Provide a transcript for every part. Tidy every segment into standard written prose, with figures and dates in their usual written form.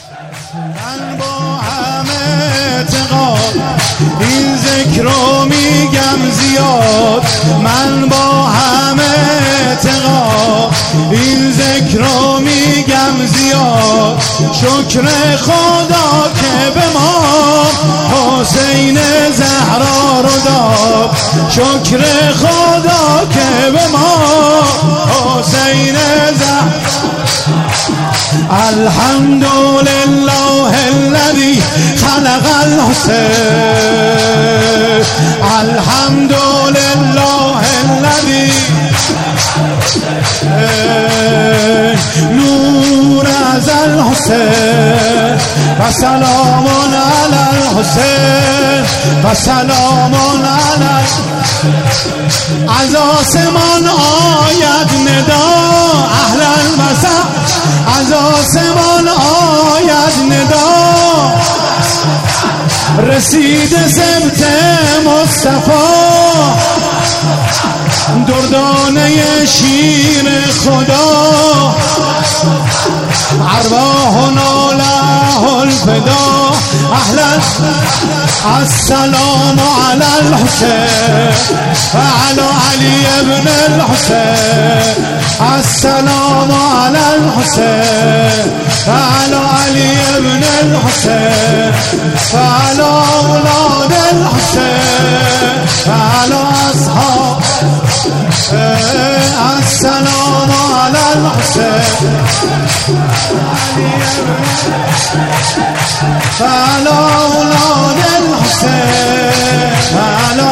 من با همه اعتقاد این ذکر رو میگم زیاد، من با همه اعتقاد این ذکر رو میگم زیاد. شکر خدا که به ما حسین زهرا رو داد، شکر خدا که به ما حسین زهرا. الحمدلله الذي خلق الحسين، الحمدلله الذي نور از الحسين و سلام علی الحسين و سلام علی. از آسمان آید ندا اهلا و سهلا، از آسمان آید ندا رسید سبت مصطفی، دردانه شیر خدا ارواحنا له الفدا. اهلا السلام علی الحسین و علی علی ابن الحسین، السلام علی الحسین و علی علی ابن الحسین و علی اولاد الحسین و علی اصحاب. السلام علی الحسین و علی اولاد الحسین و علی.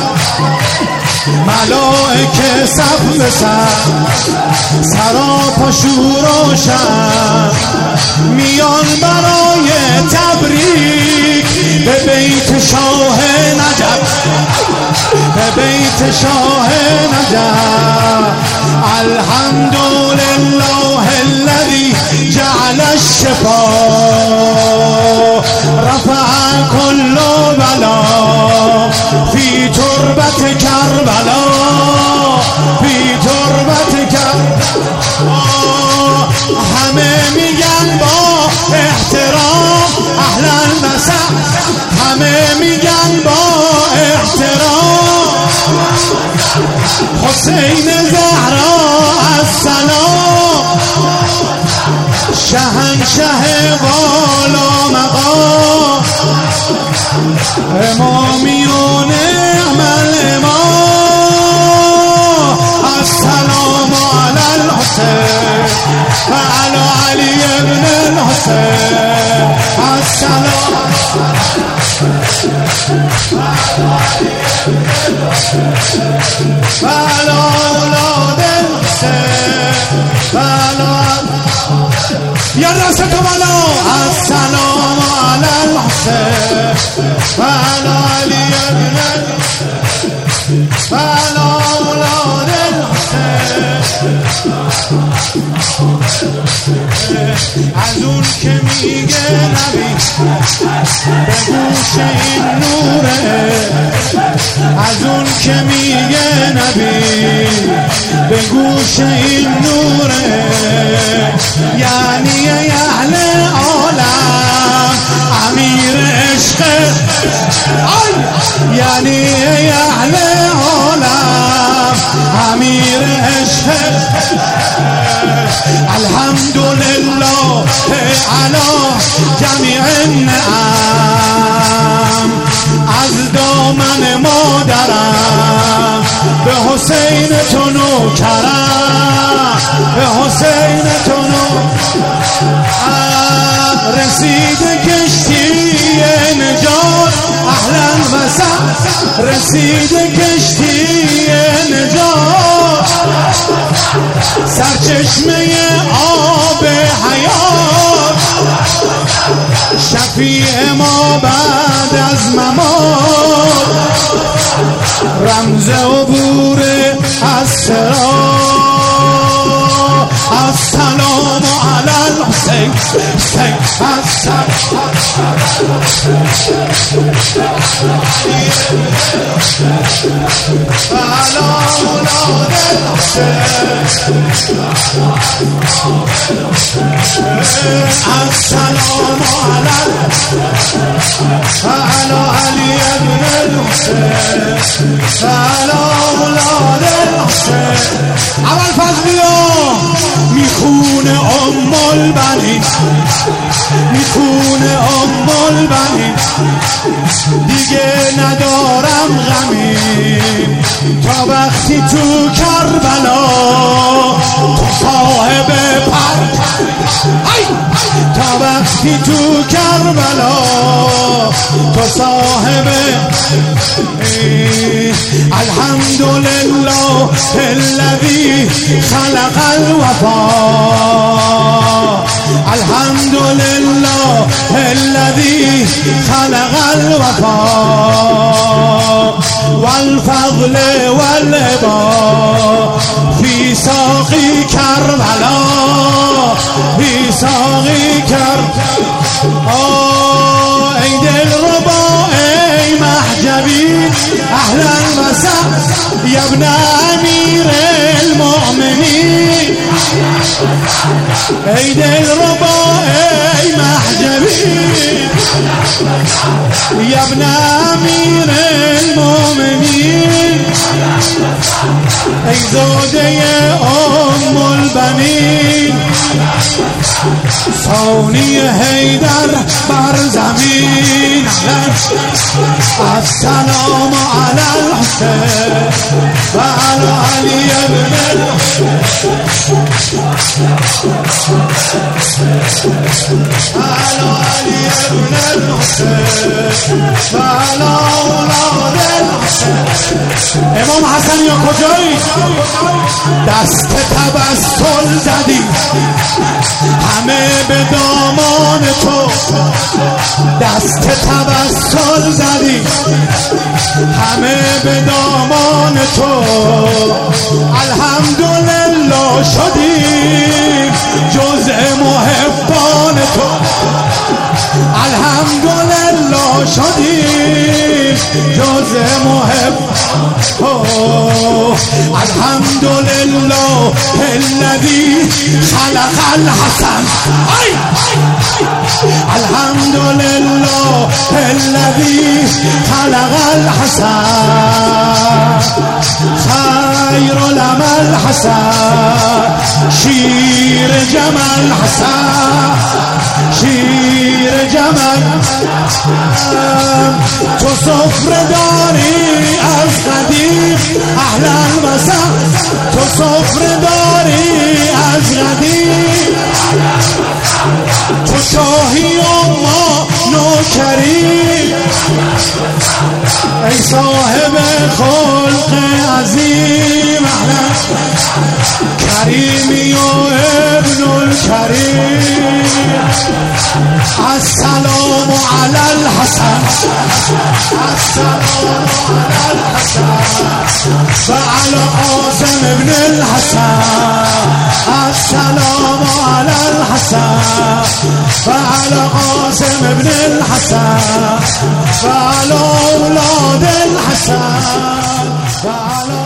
ملائکه صف به صف سراپا شور و شم میان برای تبریک به بیت شاه نجف، به بیت شاه نجف. الحمدلله الذي جعل الشفاء رفع كل بلاء في تربة کربلا، في تربة کربلا. همه میگن با احترام اهلا و سهلا، همه میگن با احترام حسین زهرا السلام، شهنشه والا مقام، امامیون عمل امام. السلام علی الحسین و علی علی ابن الحسین، السلام و علی اولاد الحسین و علی. یا راست تو بالا. السلام علی الحسین و علی علی ابن و علی اولاد الحسین. از اون که میگه نبی به گوش این نوره، از اون که میگه نبی به گوش این نوره. یعنی اهل عالم امیر عشق، یعنی اهل عالم امیر عشق. الحمدلله علی جمیع النعم. از دامن مادرم به حسین تو نوکرم، به حسین تو نوکرم. رسید کشتی نجات اهلا و سهلا، رسید کشتی نجات سرچشمه آب حیات، شفیع ما بعد از ممات، رمز عبور از صراط. السلام علی الحسین الحسين السلام على أولاد الحسين السلام على علي بن الحسين على أولاد الحسين اول فضلیا میخونه البنین میخونه البنین دیگه ندارم غمی تا وقتی تو کربلا تو صاحب پر تا وقتی تو کربلا تو صاحب الحمدلله الذي خلق الوفا الحمدلله الذي خلق الوفا والفضل والعبا في ساقي كربلا في ساقي كربلا ای دلربا ای محجبی اهلا وسهلا یا ابن امیر المؤمنین ای دلربا ای محجبی یا ابن امیر المؤمنین ای زوده ام البنین ثانی حیدر بر زمین السلام علی الحسین و علی علی بن علی علی بن الحسین و علی اولاد الحسین امام حسن یا کجایی؟ دست تبسل زدی همه به دامان تو دست تبسل زدی همه به دامان تو الحمدلله شدیم جزء محبان تو الحمدلله شدیم جزء محب الحمدلله الذي خلق الحسن الحمدلله الذي خلق الحسن خير العمل حسن شیر جمل حسن شیر جمل تو سفره داری از قدیم اهلا و سهلا تو سفره داری از قدیم تو شاهی و ما نوکری ای صاحب خلق عظیم اهلا کریمی و ابن الکریم السلام علی الحسن السلام علی الحسن و علی قاسم ابن الحسن السلام علی الحسن و علی قاسم ابن الحسن و علی اولاد الحسن و علی